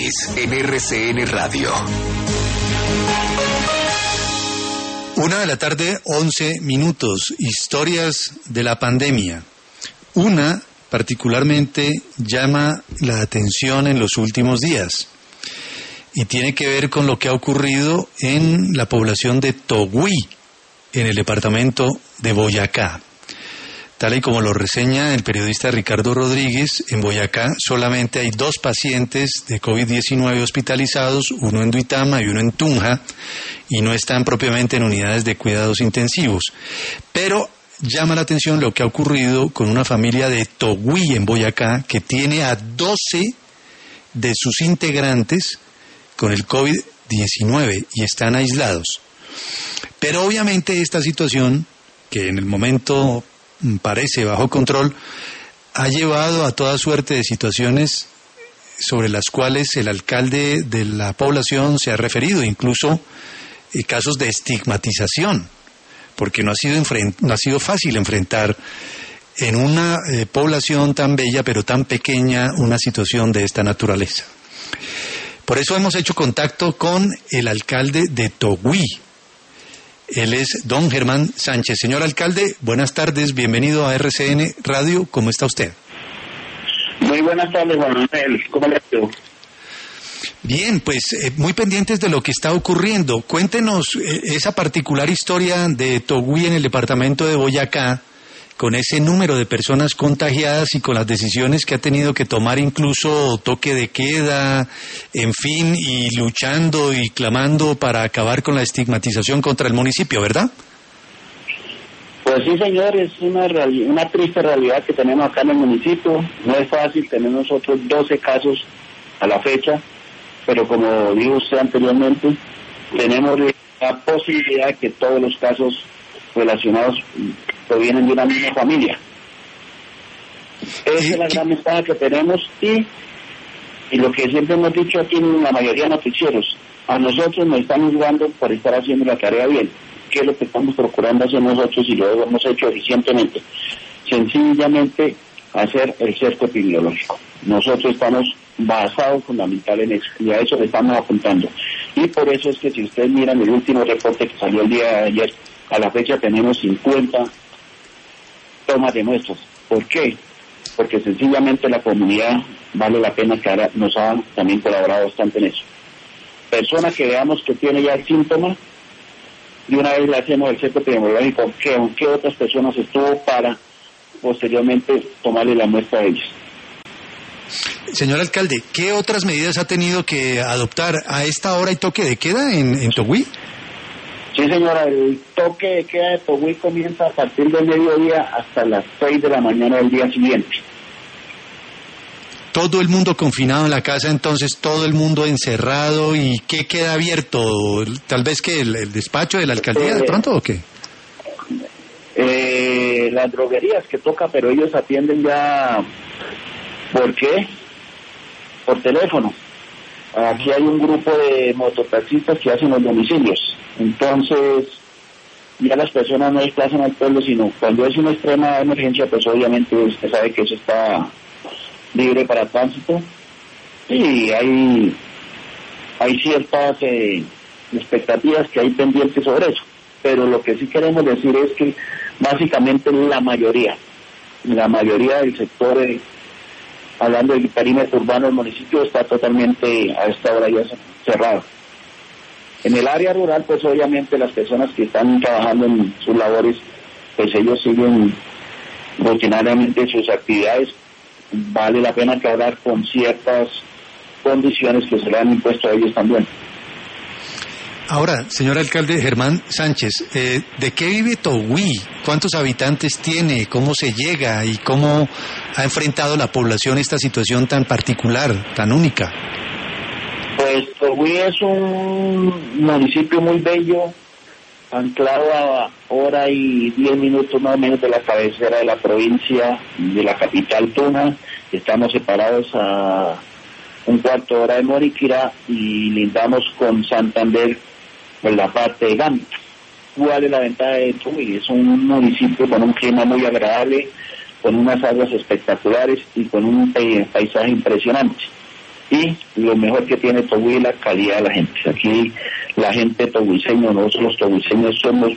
Análisis en RCN Radio. 1:11 p.m. Historias de la pandemia. Una particularmente llama la atención en los últimos días y tiene que ver con lo que ha ocurrido en la población de Togüí, en el departamento de Boyacá. Tal y como lo reseña el periodista Ricardo Rodríguez, en Boyacá solamente hay 2 pacientes de COVID-19 hospitalizados, uno en Duitama y uno en Tunja, y no están propiamente en unidades de cuidados intensivos. Pero llama la atención lo que ha ocurrido con una familia de Togüí en Boyacá que tiene a 12 de sus integrantes con el COVID-19 y están aislados. Pero obviamente esta situación, que en el momento parece bajo control, ha llevado a toda suerte de situaciones sobre las cuales el alcalde de la población se ha referido, incluso casos de estigmatización, porque no ha sido fácil enfrentar en una población tan bella pero tan pequeña una situación de esta naturaleza. Por eso hemos hecho contacto con el alcalde de Togüí. Él es don Germán Sánchez. Señor alcalde, buenas tardes, bienvenido a RCN Radio. ¿Cómo está usted? Muy buenas tardes, Juan Manuel. ¿Cómo le va? Bien, pues muy pendientes de lo que está ocurriendo. Cuéntenos esa particular historia de Togüí en el departamento de Boyacá, con ese número de personas contagiadas y con las decisiones que ha tenido que tomar, incluso toque de queda, en fin, y luchando y clamando para acabar con la estigmatización contra el municipio, ¿verdad? Pues sí, señor, es una triste realidad que tenemos acá en el municipio. No es fácil, tenemos nosotros 12 casos a la fecha, pero como dijo usted anteriormente, tenemos la posibilidad de que todos los casos relacionados provienen de una misma familia. Esa es la gran ventaja que tenemos y lo que siempre hemos dicho aquí en la mayoría de noticieros, a nosotros nos están juzgando por estar haciendo la tarea bien. ¿Qué es lo que estamos procurando hacer nosotros y lo hemos hecho eficientemente? Sencillamente hacer el cerco epidemiológico. Nosotros estamos basados fundamental en eso y a eso le estamos apuntando. Y por eso es que si ustedes miran el último reporte que salió el día de ayer, a la fecha tenemos 50 tomas de muestras. ¿Por qué? Porque sencillamente la comunidad vale la pena que ahora nos ha también colaborado bastante en eso. Persona que veamos que tiene ya el síntoma, de una vez le hacemos el cerco epidemiológico, ¿con qué otras personas estuvo para posteriormente tomarle la muestra a ellos? Señor alcalde, ¿qué otras medidas ha tenido que adoptar? ¿A esta hora hay toque de queda en Togüí? Sí, señora, el toque de queda de Togüí comienza a partir del mediodía hasta las 6 de la mañana del día siguiente. Todo el mundo confinado en la casa, entonces todo el mundo encerrado, ¿y qué queda abierto? ¿Tal vez que el despacho de la alcaldía de pronto o qué? Las droguerías que toca, pero ellos atienden ya, ¿por qué? Por teléfono. Aquí hay un grupo de mototaxistas que hacen los domicilios. Entonces, ya las personas no desplazan al pueblo, sino cuando es una extrema emergencia, pues obviamente usted sabe que eso está libre para tránsito. Y hay ciertas expectativas que hay pendientes sobre eso. Pero lo que sí queremos decir es que básicamente la mayoría del sector, hablando del perímetro urbano del municipio, está totalmente a esta hora ya cerrado. En el área rural, pues obviamente las personas que están trabajando en sus labores, pues ellos siguen rutinariamente sus actividades. Vale la pena que hablar con ciertas condiciones que se le han impuesto a ellos también. Ahora, señor alcalde Germán Sánchez, ¿de qué vive Togüí? ¿Cuántos habitantes tiene? ¿Cómo se llega? ¿Y cómo ha enfrentado la población esta situación tan particular, tan única? Pues Togüí es un municipio muy bello, anclado a hora y 10 minutos más o menos de la cabecera de la provincia, de la capital Tunja. Estamos separados a un cuarto de hora de Moriquirá y lindamos con Santander en la parte de Gambia. ¿Cuál es la ventaja de Togüí? Es un municipio con un clima muy agradable, con unas aguas espectaculares y con un paisaje impresionante. Y lo mejor que tiene Togui es la calidad de la gente. Aquí la gente toguiseña, nosotros los toguiseños somos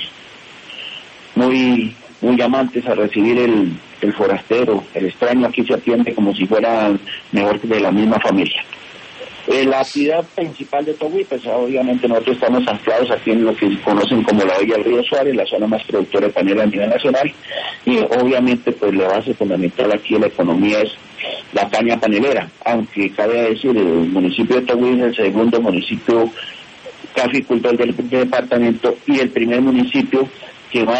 muy amantes a recibir el forastero, el extraño. Aquí se atiende como si fuera mejor que de la misma familia. La actividad principal de Togui, pues obviamente nosotros estamos anclados aquí en lo que conocen como la Villa del Río Suárez, la zona más productora de panela a nivel nacional, y obviamente pues la base fundamental aquí de la economía es la caña panelera, aunque cabe decir el municipio de Togui es el segundo municipio caficultor del departamento y el primer municipio que más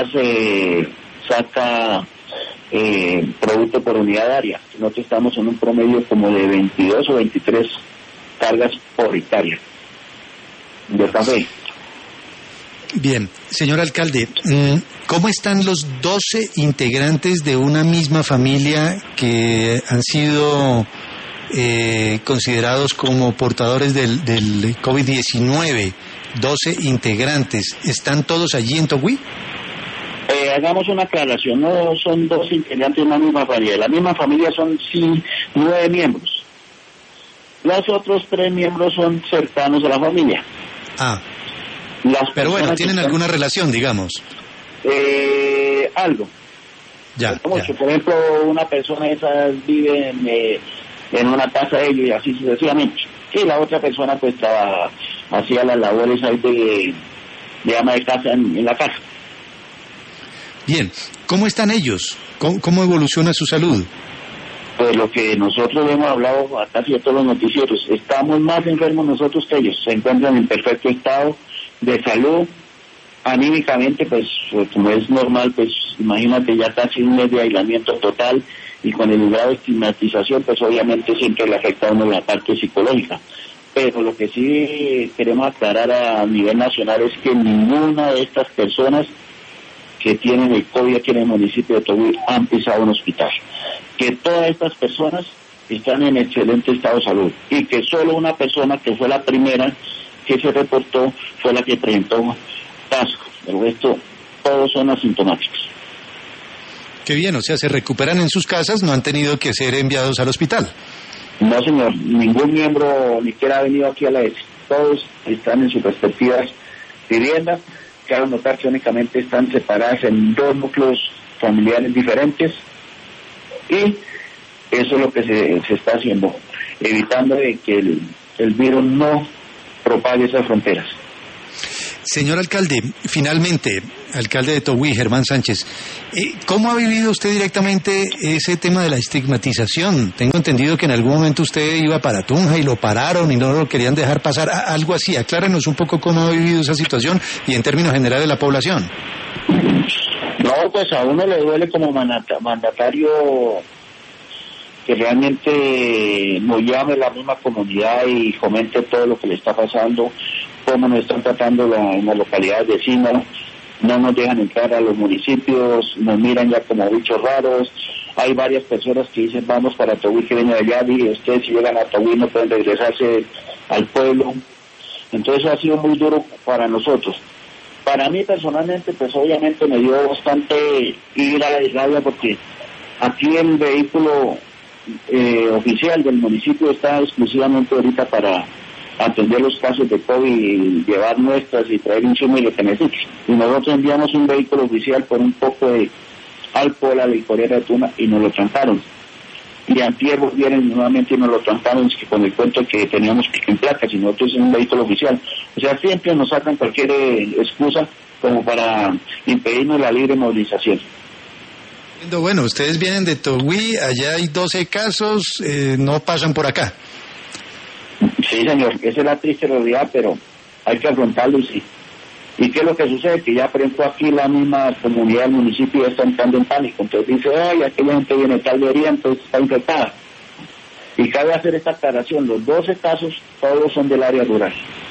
saca producto por unidad área. Nosotros estamos en un promedio como de 22 o 23 cargas por hectárea de café. Bien, señor alcalde, ¿cómo están los 12 integrantes de una misma familia que han sido considerados como portadores del COVID-19? 12 integrantes, ¿están todos allí en Togui? Hagamos una aclaración, no son 12 integrantes de una misma familia, la misma familia son 9 miembros. Los otros 3 miembros son cercanos a la familia. Pero bueno, ¿tienen alguna relación, digamos? Algo. Ya. Por ejemplo, una persona esa vive en una casa de ellos y así sucesivamente. Y la otra persona pues hacía las labores ahí de ama de casa en la casa. Bien, ¿cómo están ellos? ¿Cómo evoluciona su salud? Pues lo que nosotros hemos hablado a casi de todos los noticieros, estamos más enfermos nosotros que ellos, se encuentran en perfecto estado de salud, anímicamente pues como es normal, pues imagínate ya casi un mes de aislamiento total y con el grado de estigmatización pues obviamente siempre le afecta a uno la parte psicológica, pero lo que sí queremos aclarar a nivel nacional es que ninguna de estas personas que tienen el COVID aquí en el municipio de Togui han pisado un hospital, que todas estas personas están en excelente estado de salud y que solo una persona que fue la primera que se reportó fue la que presentó caso, el resto todos son asintomáticos. Qué bien, o sea, se recuperan en sus casas, no han tenido que ser enviados al hospital. No señor, ningún miembro ni siquiera ha venido aquí a la ESI, todos están en sus respectivas viviendas. Cabe notar que únicamente están separadas en 2 núcleos familiares diferentes y eso es lo que se está haciendo, evitando de que el virus no propague esas fronteras. Señor alcalde, finalmente, alcalde de Togui, Germán Sánchez, ¿cómo ha vivido usted directamente ese tema de la estigmatización? Tengo entendido que en algún momento usted iba para Tunja y lo pararon y no lo querían dejar pasar, algo así. Aclárenos un poco cómo ha vivido esa situación y en términos generales la población. No, pues a uno le duele como mandatario que realmente nos llame la misma comunidad y comente todo lo que le está pasando, cómo nos están tratando en las localidades vecinas, no nos dejan entrar a los municipios, nos miran ya como bichos raros. Hay varias personas que dicen vamos para Togui, que vienen de allá, y ustedes si llegan a Togui no pueden regresarse al pueblo. Entonces ha sido muy duro para nosotros. Para mí personalmente pues obviamente me dio bastante ira y rabia porque aquí el vehículo oficial del municipio está exclusivamente ahorita para atender los casos de COVID y llevar muestras y traer insumos y lo que necesite. Y nosotros enviamos un vehículo oficial por un poco de alcohol a la licorera de Tuna y nos lo trancaron. Y antier vienen nuevamente y nos lo trancaron con el cuento que teníamos pico en placas y nosotros en un vehículo oficial. O sea, siempre nos sacan cualquier excusa como para impedirnos la libre movilización. Bueno, ustedes vienen de Togui, allá hay 12 casos, no pasan por acá. Sí, señor, esa es la triste realidad, pero hay que afrontarlo y sí. ¿Y qué es lo que sucede? Que ya, por ejemplo, aquí la misma comunidad del municipio ya está entrando en pánico. Entonces dice, ay, aquella gente viene tal de día, entonces está infectada. Y cabe hacer esta aclaración, los 12 casos, todos son del área rural.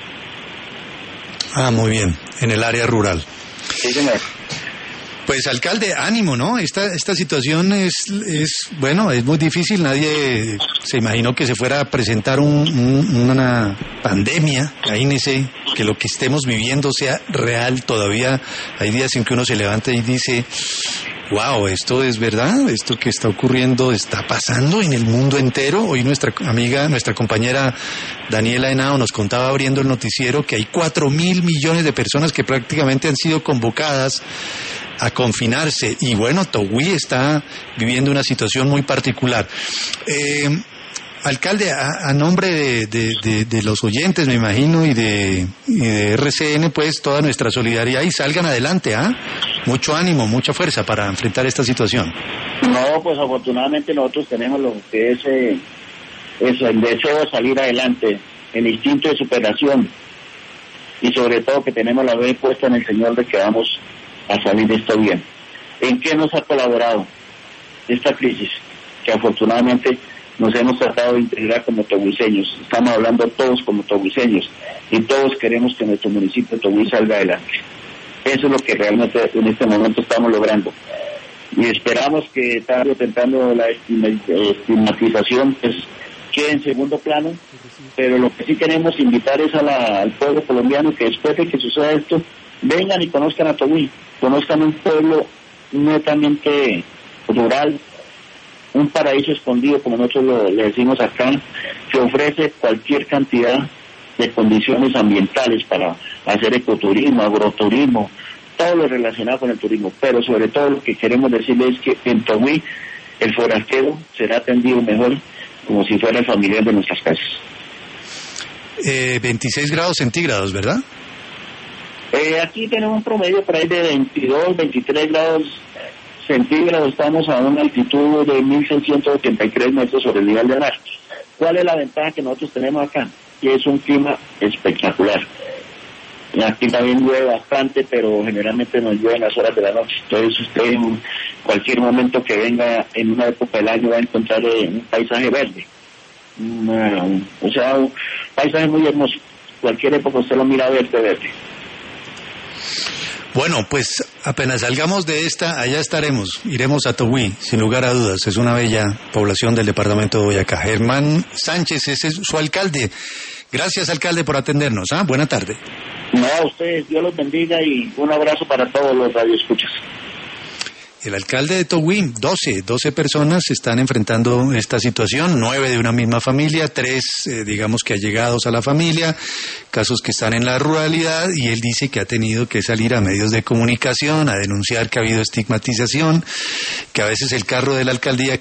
Ah, muy bien, en el área rural. Sí, señor. Pues alcalde, ánimo, ¿no? Esta situación es bueno, es muy difícil, nadie se imaginó que se fuera a presentar una pandemia, imagínese que lo que estemos viviendo sea real todavía, hay días en que uno se levanta y dice, Wow, esto es verdad, esto que está ocurriendo está pasando en el mundo entero. Hoy nuestra compañera Daniela Henao nos contaba abriendo el noticiero que hay 4.000 millones de personas que prácticamente han sido convocadas a confinarse. Y bueno, Togui está viviendo una situación muy particular. Alcalde, a nombre de los oyentes, me imagino, y de RCN, pues toda nuestra solidaridad y salgan adelante, ¿ah? Mucho ánimo, mucha fuerza para enfrentar esta situación. No, pues afortunadamente nosotros tenemos lo que es el deseo de salir adelante, el instinto de superación y sobre todo que tenemos la fe puesta en el Señor de que vamos a salir de esto bien. ¿En qué nos ha colaborado esta crisis? Que afortunadamente nos hemos tratado de integrar como tobuiseños. Estamos hablando todos como tobuiseños y todos queremos que nuestro municipio de Togui salga adelante. Eso es lo que realmente en este momento estamos logrando. Y esperamos que tarde o temprano la estigmatización pues quede en segundo plano, pero lo que sí queremos invitar es al pueblo colombiano que después de que suceda esto, vengan y conozcan a Togui, conozcan un pueblo netamente rural, un paraíso escondido, como nosotros le decimos acá, que ofrece cualquier cantidad de condiciones ambientales para hacer ecoturismo, agroturismo, todo lo relacionado con el turismo, pero sobre todo lo que queremos decirles es que en Togui el forastero será atendido mejor como si fuera el familiar de nuestras casas. 26 grados centígrados, ¿verdad? Aquí tenemos un promedio por ahí de 22, 23 grados centígrados, estamos a una altitud de 1.683 metros sobre el nivel del mar. ¿Cuál es la ventaja que nosotros tenemos acá? Que es un clima espectacular. Aquí también llueve bastante, pero generalmente nos llueve en las horas de la noche. Entonces usted en cualquier momento que venga en una época del año va a encontrar un paisaje verde. O sea, un paisaje muy hermoso. Cualquier época usted lo mira verde. Bueno, pues apenas salgamos de esta, allá estaremos. Iremos a Togui, sin lugar a dudas. Es una bella población del departamento de Boyacá. Germán Sánchez, ese es su alcalde. Gracias, alcalde, por atendernos. Buena tarde. No, a ustedes, Dios los bendiga y un abrazo para todos los radioescuchas. El alcalde de Togui, 12 personas están enfrentando esta situación, 9 de una misma familia, 3 digamos que allegados a la familia, casos que están en la ruralidad, y él dice que ha tenido que salir a medios de comunicación a denunciar que ha habido estigmatización, que a veces el carro de la alcaldía